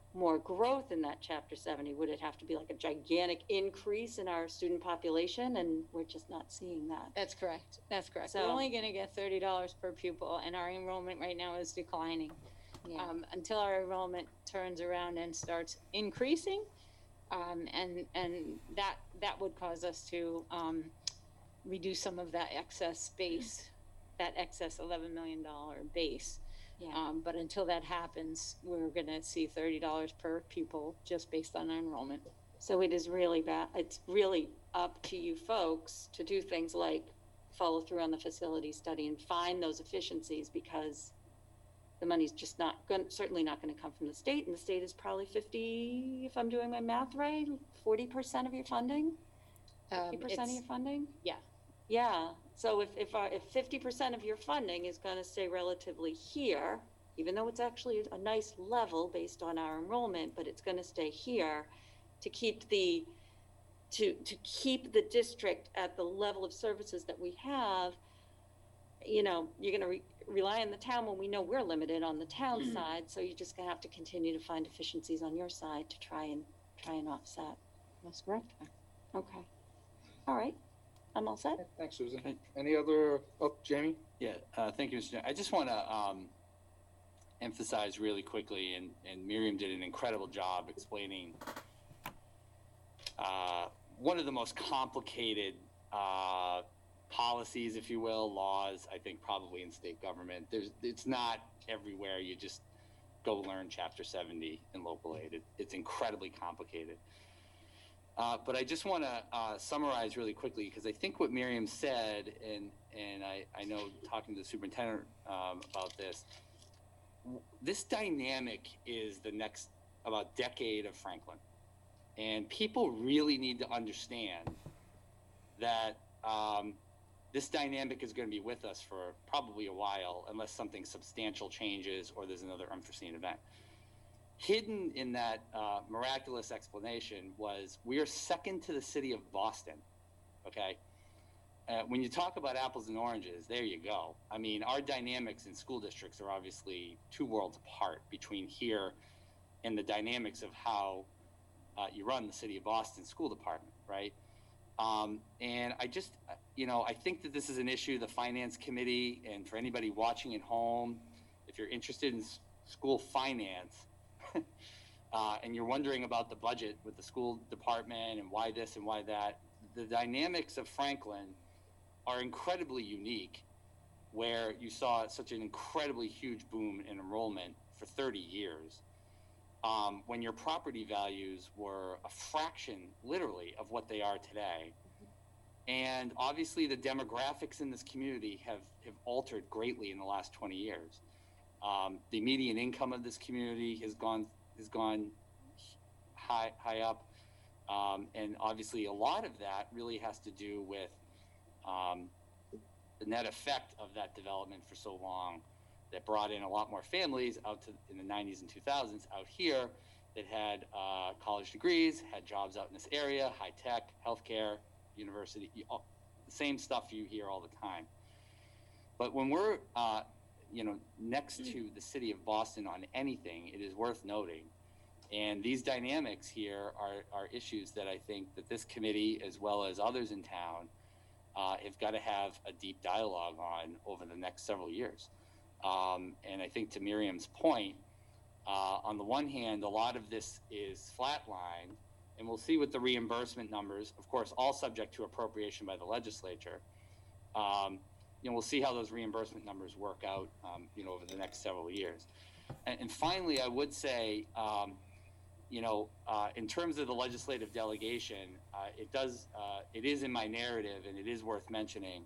more growth in that chapter seventy? Would it have to be like a gigantic increase in our student population? And we're just not seeing that. That's correct. That's correct. So- We're only gonna get thirty dollars per pupil, and our enrollment right now is declining. Yeah. Um, until our enrollment turns around and starts increasing, um, and, and that, that would cause us to, um, reduce some of that excess base, that excess eleven million dollar base. Yeah. Um, but until that happens, we're gonna see thirty dollars per pupil just based on our enrollment. So it is really bad. It's really up to you folks to do things like follow through on the facility study and find those efficiencies, because the money's just not going, certainly not going to come from the state, and the state is probably fifty, if I'm doing my math right, forty percent of your funding, Um, fifty percent of it's- your funding? yeah. Yeah, so if, if, our- if fifty percent of your funding is going to stay relatively here, even though it's actually a nice level based on our enrollment, but it's going to stay here to keep the, to, to keep the district at the level of services that we have, you know, you're going to re- rely on the town when we know we're limited on the town side, so you're just going to have to continue to find efficiencies on your side to try and, try and offset. That's correct. Okay. All right. I'm all set. Thanks, Susan. Okay. Any other, oh, Jamie? Yeah, uh, thank you, Mister Chair. I just want to um, emphasize really quickly, and, and Miriam did an incredible job explaining uh, one of the most complicated uh, policies, if you will, laws, I think probably in state government. There's, it's not everywhere. You just go learn Chapter seventy in local aid. It, it's incredibly complicated. Uh, but I just want to uh, summarize really quickly, because I think what Miriam said, and and I, I know talking to the superintendent um, about this, w- this dynamic is the next about decade of Franklin. And people really need to understand that um, this dynamic is going to be with us for probably a while, unless something substantial changes or there's another unforeseen event. Hidden in that uh, miraculous explanation was we are second to the city of Boston, okay? Uh, when you talk about apples and oranges, there you go. I mean, our dynamics in school districts are obviously two worlds apart between here and the dynamics of how uh, you run the city of Boston school department, right? Um, and I just, uh, you know, I think that this is an issue the finance committee, and for anybody watching at home, if you're interested in s- school finance, uh, and you're wondering about the budget with the school department and why this and why that, the dynamics of Franklin are incredibly unique, where you saw such an incredibly huge boom in enrollment for thirty years, um, when your property values were a fraction, literally, of what they are today. And obviously the demographics in this community have, have altered greatly in the last twenty years. Um, the median income of this community has gone has gone high high up, um, and obviously a lot of that really has to do with um, the net effect of that development for so long, that brought in a lot more families out to in the nineties and two thousands out here that had uh, college degrees, had jobs out in this area, high tech, healthcare, university, you- all, the same stuff you hear all the time. But when we're uh, you know, next to the city of Boston on anything, it is worth noting. And these dynamics here are, are issues that I think that this committee, as well as others in town, uh, have got to have a deep dialogue on over the next several years. Um, and I think to Miriam's point, uh, on the one hand, a lot of this is flatline, and we'll see with the reimbursement numbers, of course, all subject to appropriation by the legislature. Um, you know, we'll see how those reimbursement numbers work out, um, you know, over the next several years. And, and finally, I would say, um, you know, uh, in terms of the legislative delegation, uh, it does, uh, it is in my narrative, and it is worth mentioning.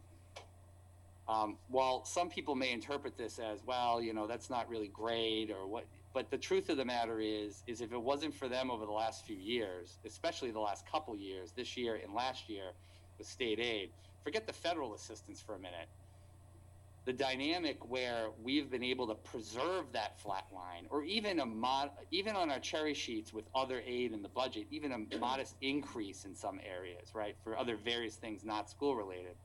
Um, while some people may interpret this as, well, you know, that's not really great or what, but the truth of the matter is, is if it wasn't for them over the last few years, especially the last couple years, this year and last year with state aid, forget the federal assistance for a minute. The dynamic where we've been able to preserve that flat line, or even a mod, even on our cherry sheets with other aid in the budget, even a modest increase in some areas, right, for other various things not school related,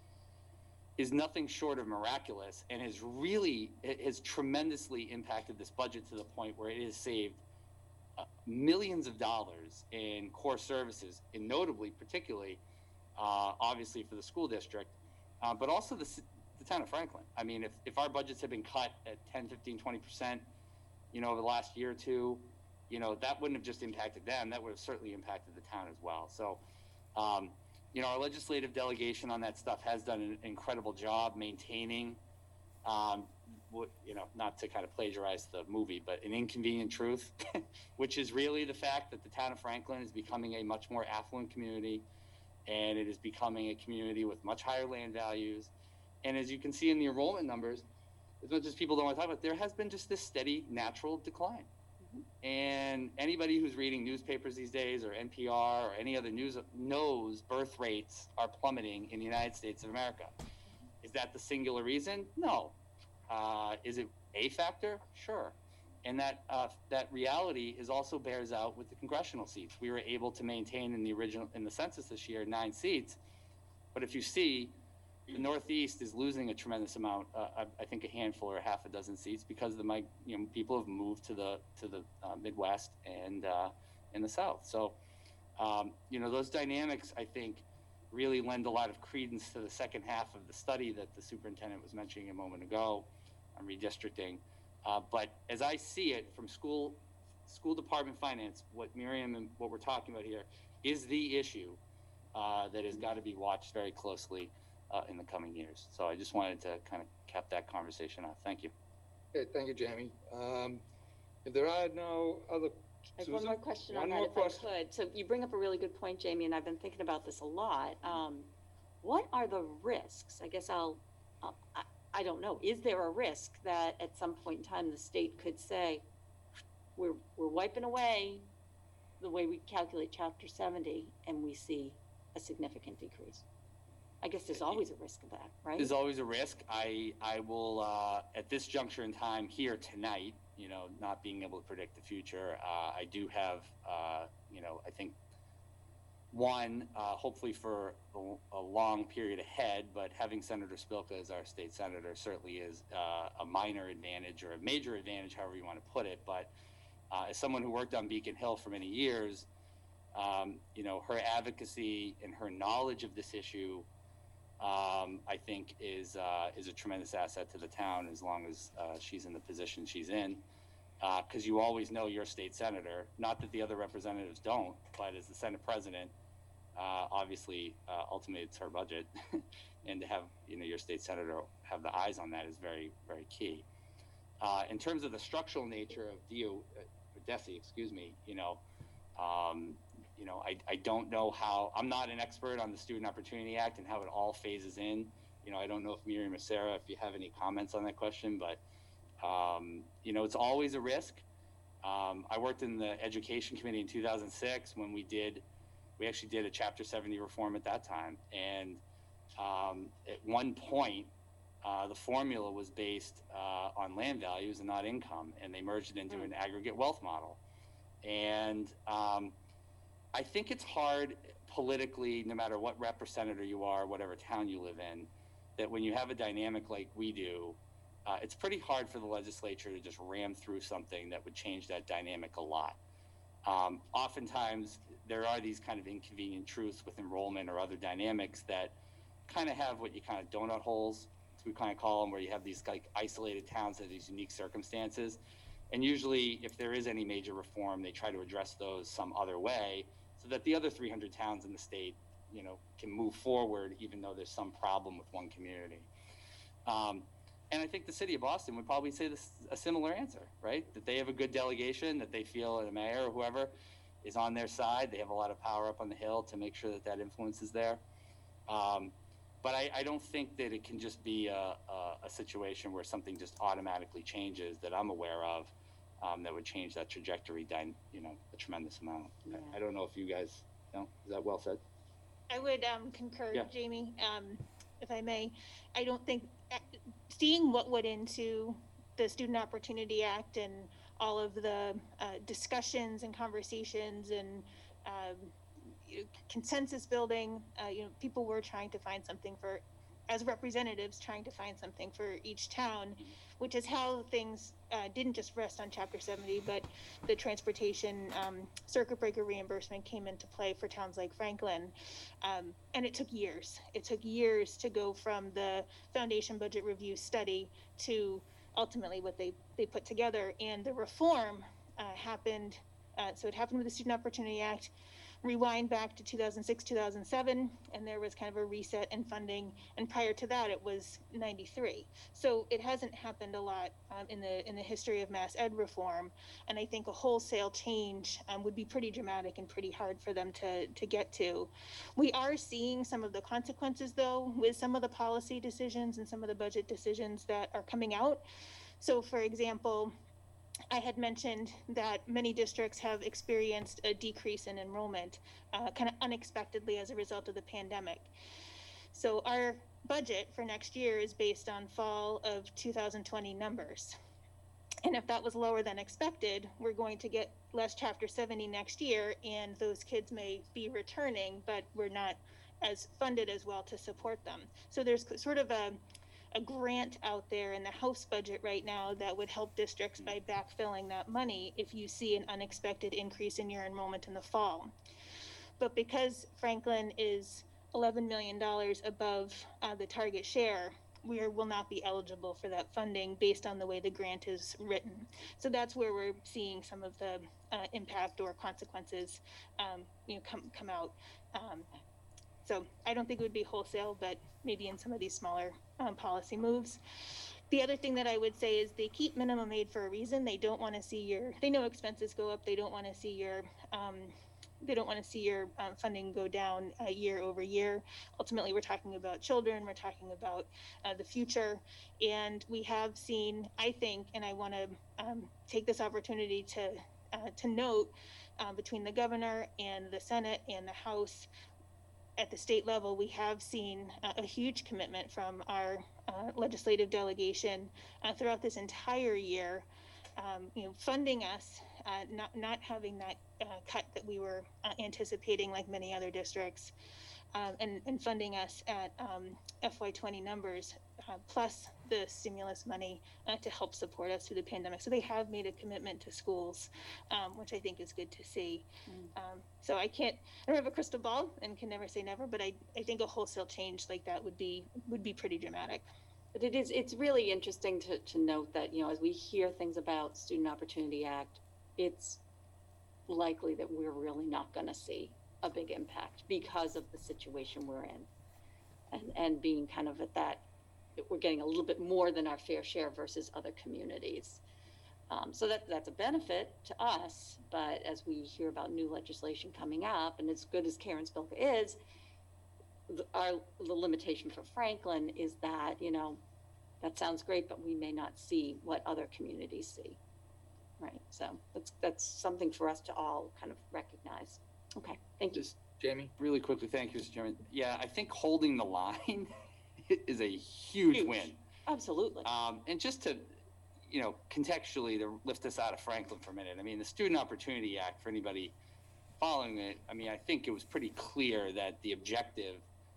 is nothing short of miraculous, and has really, it has tremendously impacted this budget to the point where it has saved uh, millions of dollars in core services, and notably, particularly, uh, obviously for the school district, uh, but also the, the town of Franklin. I mean, if, if our budgets have been cut at ten, fifteen, twenty percent, you know, over the last year or two, you know, that wouldn't have just impacted them, that would have certainly impacted the town as well. So, um, you know, our legislative delegation on that stuff has done an incredible job maintaining, um, what, you know, not to kind of plagiarize the movie, but an inconvenient truth, which is really the fact that the town of Franklin is becoming a much more affluent community, and it is becoming a community with much higher land values. And as you can see in the enrollment numbers, as much as people don't want to talk about, there has been just this steady natural decline. Mm-hmm. And anybody who's reading newspapers these days, or N P R, or any other news, knows birth rates are plummeting in the United States of America. Is that the singular reason? No. Uh, is it a factor? Sure. And that uh, that reality is also bears out with the congressional seats. We were able to maintain in the original in the census this year nine seats, but if you see, the Northeast is losing a tremendous amount. Uh, I, I think a handful or a half a dozen seats because the my you know people have moved to the to the uh, Midwest and uh, in the South. So um, you know those dynamics I think really lend a lot of credence to the second half of the study that the superintendent was mentioning a moment ago on redistricting. Uh, but as I see it from school school department finance, what Miriam and what we're talking about here is the issue uh, that has got to be watched very closely uh, in the coming years. So I just wanted to kind of cap that conversation off. Thank you. Okay, thank you, Jamie. Um, if there are no other, I have Susan? one more question One on that, more if question. I could. So you bring up a really good point, Jamie, and I've been thinking about this a lot. Um, what are the risks? I guess I'll, I'll I, I don't know. Is there a risk that at some point in time the state could say, we're we're wiping away the way we calculate Chapter seventy, and we see a significant decrease? I guess there's always a risk of that, right? There's always a risk. I I will uh, at this juncture in time here tonight, you know, not being able to predict the future. Uh, I do have, uh, you know, I think one, uh, hopefully for a, a long period ahead, but having Senator Spilka as our state senator certainly is uh, a minor advantage or a major advantage, however you want to put it. But uh, as someone who worked on Beacon Hill for many years, um, you know, her advocacy and her knowledge of this issue, um, I think is uh, is a tremendous asset to the town as long as uh, she's in the position she's in. Because uh, you always know your state senator, not that the other representatives don't, but as the Senate president, uh, obviously, uh, ultimately it's her budget, and to have you know your state senator have the eyes on that is very, very key. Uh, in terms of the structural nature of D O, uh, DESE, excuse me, you know, um, you know, I, I don't know how. I'm not an expert on the Student Opportunity Act and how it all phases in. You know, I don't know if Miriam or Sarah, if you have any comments on that question, but. Um, you know, it's always a risk. Um, I worked in the education committee in two thousand six when we did, we actually did a Chapter seventy reform at that time. And um, at one point, uh, the formula was based uh, on land values and not income, and they merged it into mm. an aggregate wealth model. And um, I think it's hard politically, no matter what rep or senator you are, whatever town you live in, that when you have a dynamic like we do, Uh, it's pretty hard for the legislature to just ram through something that would change that dynamic a lot. Um, oftentimes, there are these kind of inconvenient truths with enrollment or other dynamics that kind of have what you kind of donut holes, as we kind of call them, where you have these like isolated towns that have these unique circumstances. And usually, if there is any major reform, they try to address those some other way so that the other three hundred towns in the state, you know, can move forward even though there's some problem with one community. Um, And I think the city of Boston would probably say this a similar answer, right? That they have a good delegation, that they feel the mayor or whoever is on their side. They have a lot of power up on the Hill to make sure that that influence is there. Um, but I, I don't think that it can just be a, a, a situation where something just automatically changes that I'm aware of um, that would change that trajectory, down, you know, a tremendous amount. Yeah. I, I don't know if you guys, know, is that well said? I would um, concur, Yeah. Jamie, um, if I may. I don't think, uh, seeing what went into the Student Opportunity Act and all of the uh, discussions and conversations and um, consensus building, uh, you know, people were trying to find something for as representatives trying to find something for each town, which is how things uh, didn't just rest on Chapter seventy, but the transportation um, circuit breaker reimbursement came into play for towns like Franklin. Um, and it took years. It took years to go from the foundation budget review study to ultimately what they, they put together. And the reform uh, happened, uh, so it happened with the Student Opportunity Act. Rewind back to two thousand six, two thousand seven, and there was kind of a reset in funding. And prior to that, it was ninety-three. So it hasn't happened a lot um, in the in the history of mass ed reform. And I think a wholesale change um, would be pretty dramatic and pretty hard for them to to get to. We are seeing some of the consequences, though, with some of the policy decisions and some of the budget decisions that are coming out. So, for example, I had mentioned that many districts have experienced a decrease in enrollment uh, kind of unexpectedly as a result of the pandemic. So our budget for next year is based on fall of two thousand twenty numbers. And if that was lower than expected, we're going to get less Chapter seventy next year, and those kids may be returning, but we're not as funded as well to support them. So there's sort of a a grant out there in the House budget right now that would help districts by backfilling that money if you see an unexpected increase in your enrollment in the fall. But because Franklin is eleven million dollars above uh, the target share, we are, will not be eligible for that funding based on the way the grant is written. So that's where we're seeing some of the uh, impact or consequences um, you know, come, come out. Um, So I don't think it would be wholesale, but maybe in some of these smaller um, policy moves. The other thing that I would say is they keep minimum aid for a reason. They don't want to see your, they know expenses go up. They don't want to see your, um, they don't want to see your um, funding go down uh, year over year. Ultimately, we're talking about children. We're talking about uh, the future. And we have seen, I think, and I want to um, take this opportunity to, uh, to note uh, between the governor and the Senate and the House, at the state level, we have seen uh, a huge commitment from our uh, legislative delegation uh, throughout this entire year, um, you know, funding us, uh, not not having that uh, cut that we were uh, anticipating, like many other districts, um, and and funding us at um, F Y twenty numbers, uh, plus the stimulus money uh, to help support us through the pandemic. So they have made a commitment to schools, um, which I think is good to see. Mm. Um, so I can't, I don't have a crystal ball and can never say never, but I, I think a wholesale change like that would be would be pretty dramatic. But it is, it's really interesting to, to note that, you know, as we hear things about Student Opportunity Act, it's likely that we're really not going to see a big impact because of the situation we're in. And, and being kind of at that, we're getting a little bit more than our fair share versus other communities. Um, so that that's a benefit to us, but as we hear about new legislation coming up, and as good as Karen Spilka is, the, our, the limitation for Franklin is that, you know, that sounds great, but we may not see what other communities see, right? So that's, that's something for us to all kind of recognize. Okay, thank you. Just, Jamie, really quickly, thank you, Mister Chairman. Yeah, I think holding the line is a huge, huge win. Absolutely. Um, and just to, you know, contextually to lift us out of Franklin for a minute, I mean, the Student Opportunity Act, for anybody following it, I mean, I think it was pretty clear that the objective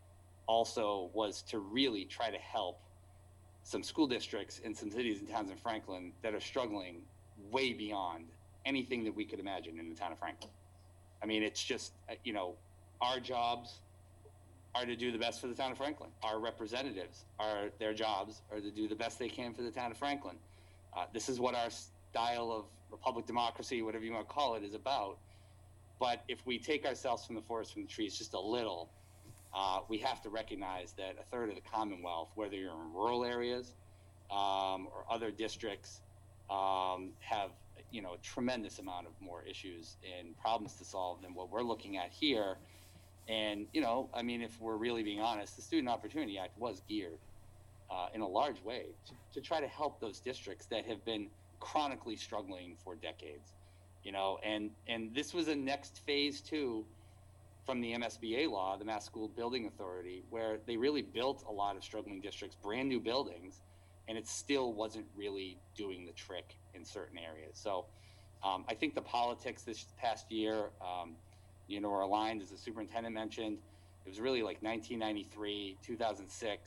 also was to really try to help some school districts in some cities and towns in Franklin that are struggling way beyond anything that we could imagine in the town of Franklin. I mean, it's just, you know, our jobs are to do the best for the town of Franklin. Our representatives, are their jobs are to do the best they can for the town of Franklin. Uh, this is what our style of republic democracy, whatever you want to call it, is about. But if we take ourselves from the forest, from the trees just a little, uh, we have to recognize that a third of the Commonwealth, whether you're in rural areas um, or other districts, um, have, you know, a tremendous amount of more issues and problems to solve than what we're looking at here. And, you know, I mean, if we're really being honest, the Student Opportunity Act was geared uh, in a large way to, to try to help those districts that have been chronically struggling for decades, you know, and, and this was a next phase too from the M S B A law, the Mass School Building Authority, where they really built a lot of struggling districts, brand new buildings, and it still wasn't really doing the trick in certain areas. So um, I think the politics this past year, um, you know, are aligned, as the superintendent mentioned. It was really like nineteen ninety-three, two thousand six,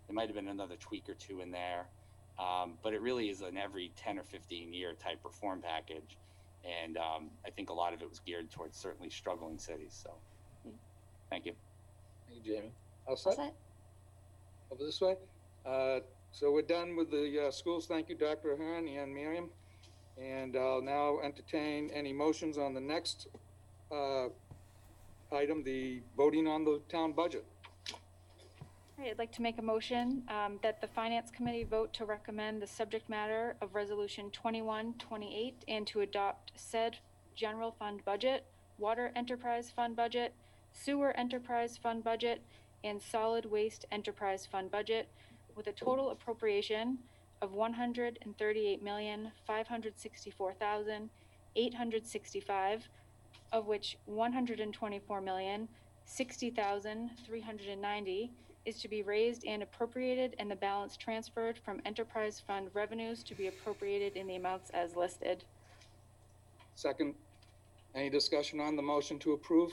There might have been another tweak or two in there. Um, but it really is an every ten or fifteen year type reform package. And um, I think a lot of it was geared towards certainly struggling cities. So thank you. Thank you, Jamie. All set? Over this way. Uh, so we're done with the uh, schools. Thank you, Doctor Ahern and Miriam. And I'll now entertain any motions on the next uh, item, the voting on the town budget. All right, I'd like to make a motion um, that the Finance Committee vote to recommend the subject matter of Resolution twenty-one twenty-eight and to adopt said general fund budget, water enterprise fund budget, sewer enterprise fund budget, and solid waste enterprise fund budget with a total appropriation of one hundred thirty-eight million, five hundred sixty-four thousand, eight hundred sixty-five, of which one hundred twenty-four million, sixty thousand, three hundred ninety is to be raised and appropriated, and the balance transferred from enterprise fund revenues to be appropriated in the amounts as listed. Second, any discussion on the motion to approve?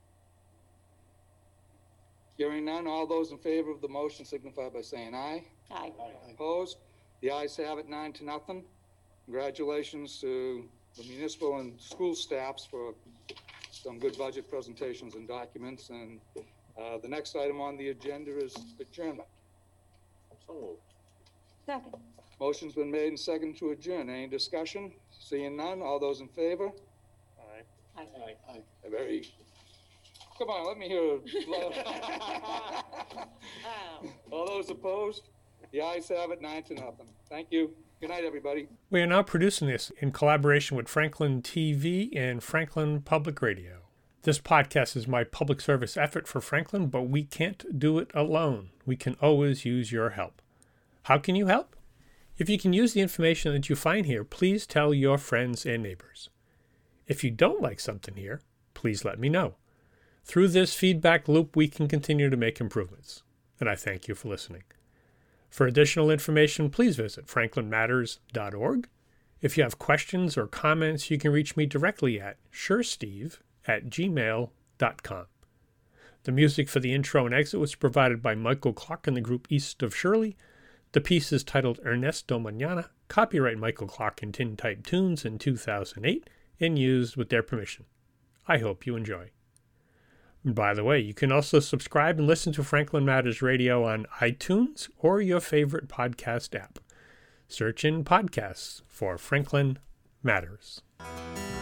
Hearing none, all those in favor of the motion signify by saying aye. Aye. Opposed? The ayes have it, nine to nothing. Congratulations to the municipal and school staffs for some good budget presentations and documents. And uh, the next item on the agenda is adjournment. So moved. Second. Motion's been made and seconded to adjourn. Any discussion? Seeing none, all those in favor? Aye. Aye. Aye. A very, come on, let me hear. a- Wow. All those opposed? The ayes have it, nine to nothing. Thank you. Good night, everybody. We are now producing this in collaboration with Franklin T V and Franklin Public Radio. This podcast is my public service effort for Franklin, but we can't do it alone. We can always use your help. How can you help? If you can use the information that you find here, please tell your friends and neighbors. If you don't like something here, please let me know. Through this feedback loop, we can continue to make improvements. And I thank you for listening. For additional information, please visit franklin matters dot org. If you have questions or comments, you can reach me directly at suresteve at gmail dot com. The music for the intro and exit was provided by Michael Clark and the group East of Shirley. The piece is titled Ernesto Mañana, copyright Michael Clark and Tintype Tunes in two thousand eight, and used with their permission. I hope you enjoy. By the way, you can also subscribe and listen to Franklin Matters Radio on iTunes or your favorite podcast app. Search in podcasts for Franklin Matters.